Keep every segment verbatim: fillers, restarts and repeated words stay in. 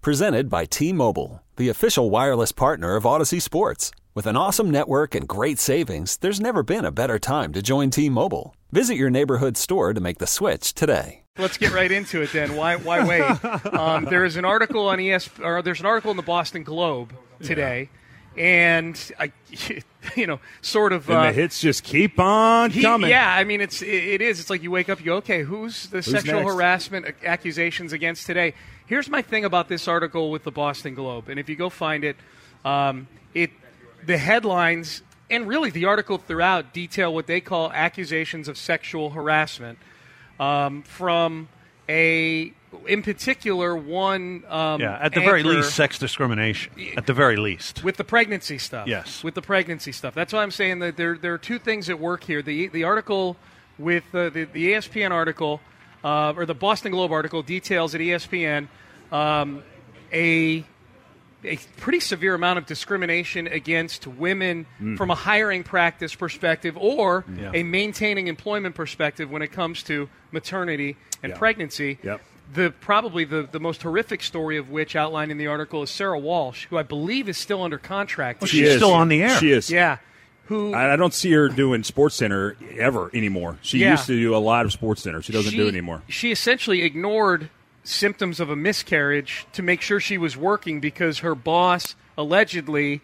Presented by T-Mobile, the official wireless partner of Odyssey Sports. With an awesome network and great savings, there's never been a better time to join T-Mobile. Visit your neighborhood store to make the switch today. Let's get right into it then. Why why wait? Um, there is an article on E S P N, or there's an article in the Boston Globe today, yeah. and I, you know, sort of. And uh, the hits just keep on he, coming. Yeah, I mean, it's it, it is. It's like you wake up, you go, okay, who's the who's sexual next? harassment accusations against today? Here's my thing about this article with the Boston Globe, and if you go find it, um, it the headlines and really the article throughout detail what they call accusations of sexual harassment. Um, from a, in particular, one um, yeah, at the anchor, very least, sex discrimination. At the very least, with the pregnancy stuff. Yes, with the pregnancy stuff. That's why I'm saying that there there are two things at work here. The the article with uh, the the E S P N article uh, or the Boston Globe article details at E S P N um, a. a pretty severe amount of discrimination against women mm. from a hiring practice perspective or yeah. a maintaining employment perspective when it comes to maternity and yeah. pregnancy. Yep. The probably the, the most horrific story of which outlined in the article is Sarah Walsh, who I believe is still under contract. Well, she's is. still on the air. She is. Yeah. Who I, I don't see her doing SportsCenter ever anymore. She yeah. used to do a lot of SportsCenter. She doesn't she, do it anymore. She essentially ignored symptoms of a miscarriage to make sure she was working because her boss allegedly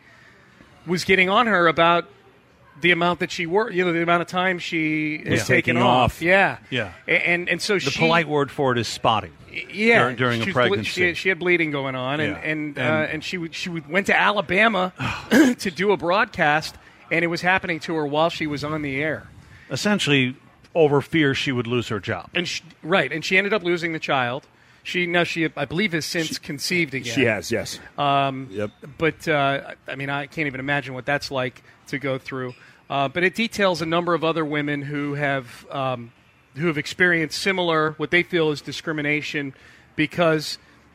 was getting on her about the amount that she worked, you know, the amount of time she has yeah. taken Taking off. off. Yeah. Yeah. And and so the she, polite word for it is spotting. Yeah. During, during a ble- pregnancy. she, had, she had bleeding going on, and Yeah. and uh, And- and she would- she would- went to Alabama to do a broadcast, and it was happening to her while she was on the air. Essentially, over fear she would lose her job. And she, right, and she ended up losing the child. She now she I believe has since she, conceived again. She has, yes. Um, yep. But uh, I mean, I can't even imagine what that's like to go through. Uh, but it details a number of other women who have um, who have experienced similar what they feel is discrimination because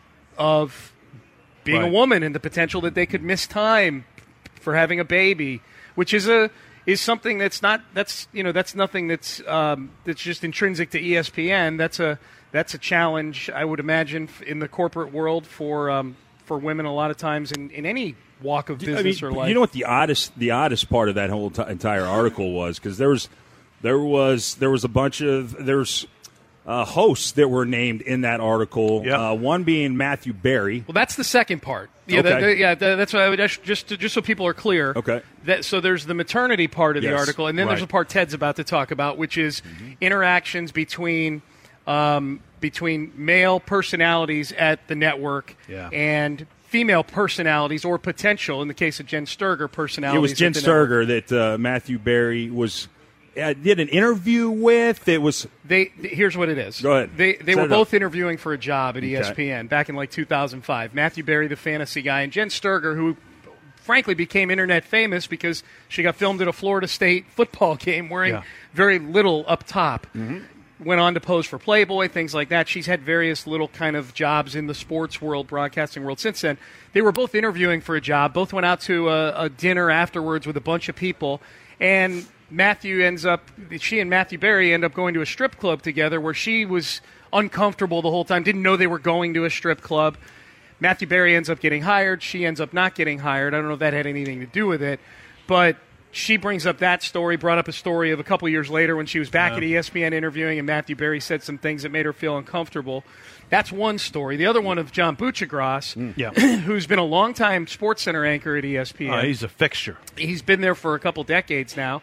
of being right. a woman and the potential that they could miss time for having a baby, which is a is something that's not that's you know that's nothing that's um, that's just intrinsic to E S P N. That's a That's a challenge, I would imagine, in the corporate world for um, for women a lot of times in, in any walk of business I mean, or life. You know what the oddest the oddest part of that whole t- entire article was? Because there was there was there was a bunch of there's uh, hosts that were named in that article. Yep. Uh, one being Matthew Berry. Well, that's the second part. Yeah, okay. that, that, yeah, that, that's what I would just just, to, just so people are clear. Okay. That, so there's the maternity part of yes. the article, and then right. there's the part Ted's about to talk about, which is mm-hmm. interactions between. Um, between male personalities at the network yeah. and female personalities or potential, in the case of Jen Sturger, personalities. It was Jen at the Sturger network. that uh, Matthew Berry was uh, did an interview with. It was they. Here's what it is. Go ahead. They they Set were it both up. interviewing for a job at E S P N okay. back in like two thousand five. Matthew Berry, the fantasy guy, and Jen Sturger, who frankly became internet famous because she got filmed at a Florida State football game wearing yeah. very little up top. Mm-hmm. Went on to pose for Playboy, things like that. She's had various little kind of jobs in the sports world, broadcasting world since then. They were both interviewing for a job. Both went out to a, a dinner afterwards with a bunch of people. And Matthew ends up, she and Matthew Berry end up going to a strip club together where she was uncomfortable the whole time, didn't know they were going to a strip club. Matthew Berry ends up getting hired. She ends up not getting hired. I don't know if that had anything to do with it. But she brings up that story, brought up a story of a couple years later when she was back yeah. at E S P N interviewing and Matthew Berry said some things that made her feel uncomfortable. That's one story. The other one of John Buccigross, mm. yeah. who's been a longtime SportsCenter anchor at E S P N. Uh, he's a fixture. He's been there for a couple decades now.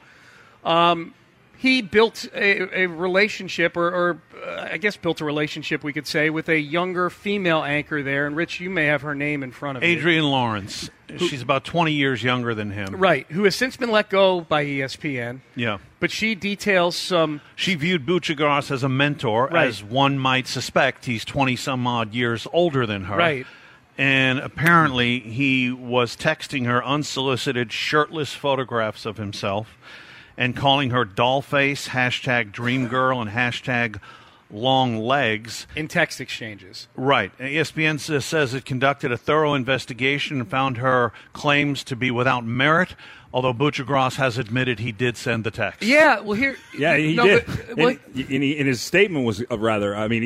Um, he built a, a relationship, or, or uh, I guess built a relationship, we could say, with a younger female anchor there. And, Rich, you may have her name in front of you. Adrienne Lawrence. Who, She's about twenty years younger than him. Right, who has since been let go by E S P N. Yeah. But she details some... She viewed Buccigross as a mentor, right. as one might suspect. He's twenty-some-odd years older than her. Right. And apparently he was texting her unsolicited shirtless photographs of himself and calling her dollface, hashtag dream girl, and hashtag long legs. In text exchanges. Right. E S P N says it conducted a thorough investigation and found her claims to be without merit, although Buccigross has admitted he did send the text. Yeah, well, here... Yeah, he no, did. But, and, well, and, he, and his statement was uh, rather, I mean, he just...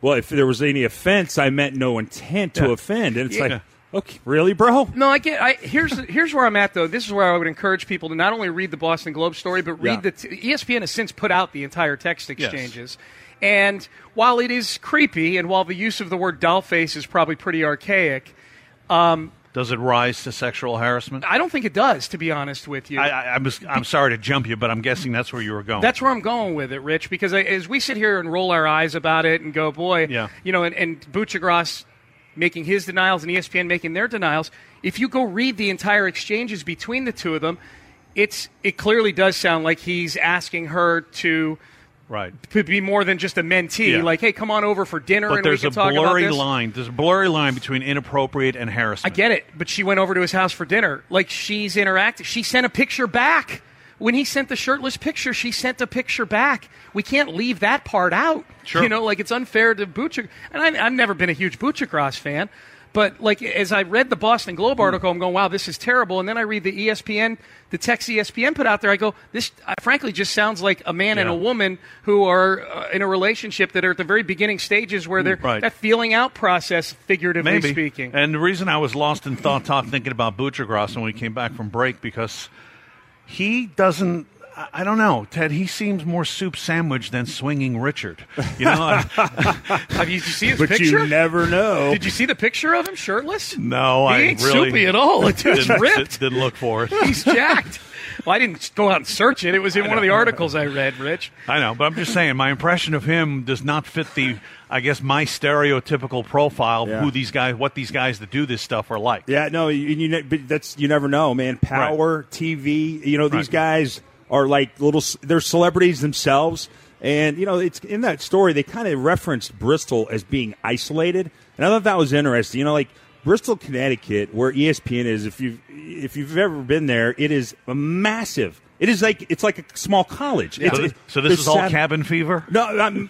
well, if there was any offense, I meant no intent to Yeah. offend. And it's Yeah. like, okay, really, bro? No, I get. I here's here's where I'm at though. This is where I would encourage people to not only read the Boston Globe story, but read Yeah. the t- E S P N has since put out the entire text exchanges. And while it is creepy, and while the use of the word dollface is probably pretty archaic, um, Does it rise to sexual harassment? I don't think it does. To be honest with you, I, I, I'm, just, I'm sorry to jump you, but I'm guessing that's where you were going. That's where I'm going with it, Rich, because I, as we sit here and roll our eyes about it and go, boy, Yeah. you know, and, and Buchagras making his denials and E S P N making their denials, if you go read the entire exchanges between the two of them, it's it clearly does sound like he's asking her to right. to be more than just a mentee, Yeah. like, hey, come on over for dinner But and we there's can a talk about blurry this. line. There's a blurry line between inappropriate and I harassment. get it, but she went over to his house for dinner. Like, she's interactive. She sent a picture back. When he sent the shirtless picture, she sent a picture back. We can't leave that part out. Sure. You know, like, it's unfair to Buchagras. And I, I've never been a huge Buchagras fan. But, like, as I read the Boston Globe article, I'm going, wow, this is terrible. And then I read the E S P N, the text E S P N put out there. I go, this uh, frankly just sounds like a man and Yeah. a woman who are uh, in a relationship that are at the very beginning stages where they're Right. that feeling out process, figuratively Maybe. speaking. And the reason I was lost in thought talk thinking about Buchagras when we came back from break, because he doesn't, I I don't know, Ted, he seems more soup sandwich than swinging Richard. You know? I- Have you, did you see his But picture? you never know. Did you see the picture of him shirtless? no, He I ain't really soupy at all. The dude's didn't, ripped. didn't look for it. He's jacked. Well, I didn't go out and search it. It was in one of the articles I read, Rich. I know, but I'm just saying, my impression of him does not fit the, I guess, my stereotypical profile of Yeah. who these guys, what these guys that do this stuff are like. Yeah, no, you, you ne- but that's you never know, man. Power, T V, you know, these Right. guys are like little. They're celebrities themselves, and you know, it's in that story they kind of referenced Bristol as being isolated, and I thought that was interesting. You know, like Bristol, Connecticut, where E S P N is. If you if you've ever been there, it is a massive. It is like it's like a small college. It's, So, it- so this there's is all seven- cabin fever? No, I'm,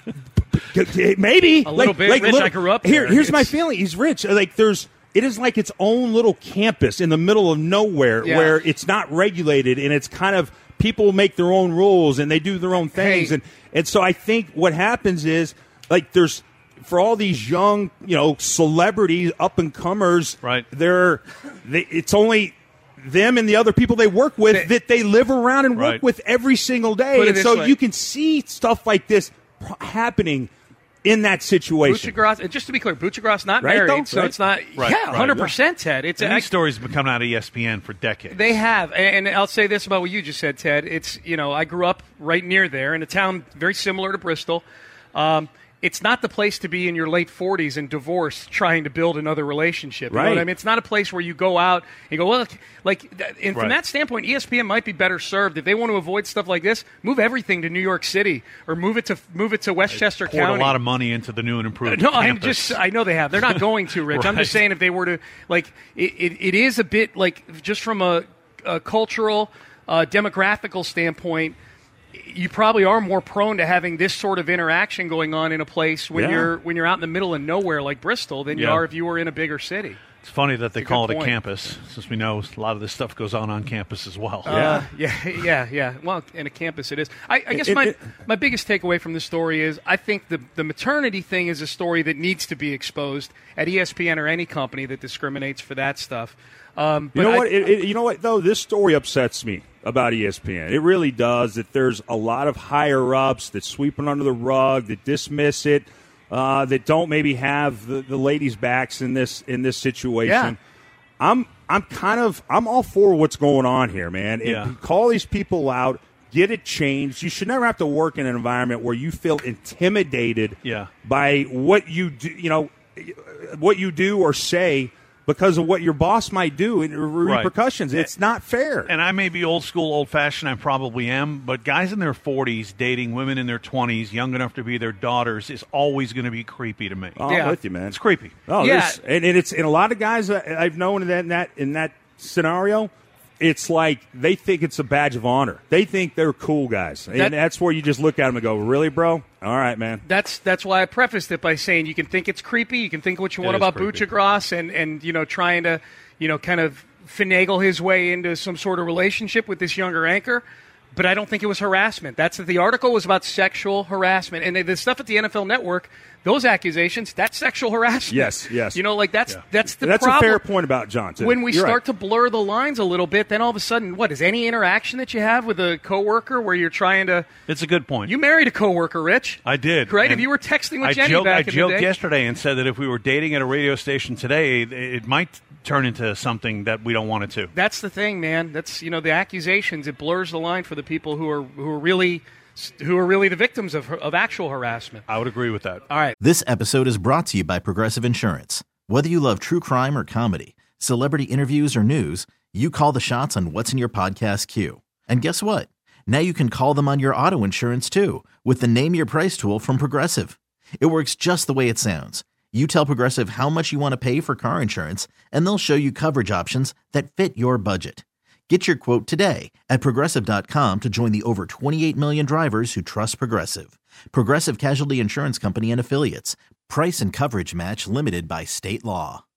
maybe A little like, bit. like Rich, little- I grew up here. there. Here's my It's- feeling. He's rich. Like there's, it is like its own little campus in the middle of nowhere Yeah. where it's not regulated and it's kind of people make their own rules and they do their own things Hey. and and so I think what happens is like there's for all these young you know celebrities up and comers Right. they're they, it's only them and the other people they work with They- that they live around and work Right. with every single day Put it and this so way. you can see stuff like this pr- happening in that situation. Buchagras, and just to be clear, Buchagras not Right, married, though? so Right. it's not. Right, yeah, right. hundred percent, Ted. It's And I- these stories have been coming out of E S P N for decades. They have, and and I'll say this about what you just said, Ted. It's you know I grew up right near there in a town very similar to Bristol. Um, it's not the place to be in your late forties and divorced trying to build another relationship. You know Right. what I mean? It's not a place where you go out and go, well, like, th- and from Right. that standpoint, E S P N might be better served if they want to avoid stuff like this. Move everything to New York City or move it to move it to Westchester Poured County. a lot of money into the new and improved No, I'm campus. just, I know they have. They're not going to, Rich. I'm just Right. saying if they were to, like, it, it, it is a bit, like, just from a, a cultural, uh, demographical standpoint, you probably are more prone to having this sort of interaction going on in a place when Yeah. you're when you're out in the middle of nowhere like Bristol than you Yeah. are if you were in a bigger city. It's funny that they It's a call good it a point. campus, since we know a lot of this stuff goes on on campus as well. Uh, yeah, yeah, yeah. Well, in a campus it is. I, I guess It- my it- my biggest takeaway from this story is I think the the maternity thing is a story that needs to be exposed at E S P N or any company that discriminates for that stuff. Um, You but know I- what? It, it, you know what? Though this story upsets me about E S P N. It really does. That there's a lot of higher ups that sweep it under the rug, that dismiss it, uh, that don't maybe have the, the ladies' backs in this in this situation. Yeah. I'm I'm kind of I'm all for what's going on here, man. And Yeah. call these people out, get it changed. You should never have to work in an environment where you feel intimidated Yeah. by what you do, you know, what you do or say because of what your boss might do and repercussions. It's not fair. And I may be old school, old fashioned, I probably am, but guys in their forties dating women in their twenties, young enough to be their daughters, is always going to be creepy to me. Oh, I'm Yeah. with you, man. It's creepy. Oh, Yeah. there's- and, and it's and a lot of guys that I've known in that in that in that scenario. It's like they think it's a badge of honor. They think they're cool guys, and That- that's where you just look at them and go, "Really, bro? All right, man." That's that's why I prefaced it by saying you can think it's creepy, you can think what you It want is about creepy. Buchagras and and you know trying to you know kind of finagle his way into some sort of relationship with this younger anchor. But I don't think it was harassment. That's the article was about sexual harassment, and the stuff at the N F L Network. those accusations, that's sexual harassment. Yes, yes. You know, like that's Yeah. that's the That's problem. a fair point about Johnson. When we You're start right. to blur the lines a little bit, then all of a sudden, what is any interaction that you have with a coworker where you're trying to? It's a good point. You married a coworker, Rich. I did. Right? And If you were texting with I Jenny joked, back I in the joked day. yesterday and said that if we were dating at a radio station today, it, it might turn into something that we don't want it to. That's the thing, man. That's you know the accusations. It blurs the line for the people who are who are really who are really the victims of of actual harassment. I would agree with that. All right. This episode is brought to you by Progressive Insurance. Whether you love true crime or comedy, celebrity interviews or news, you call the shots on what's in your podcast queue. And guess what? Now you can call them on your auto insurance too with the Name Your Price tool from Progressive. It works just the way it sounds. You tell Progressive how much you want to pay for car insurance, and they'll show you coverage options that fit your budget. Get your quote today at Progressive dot com to join the over twenty-eight million drivers who trust Progressive. Progressive Casualty Insurance Company and Affiliates. Price and coverage match limited by state law.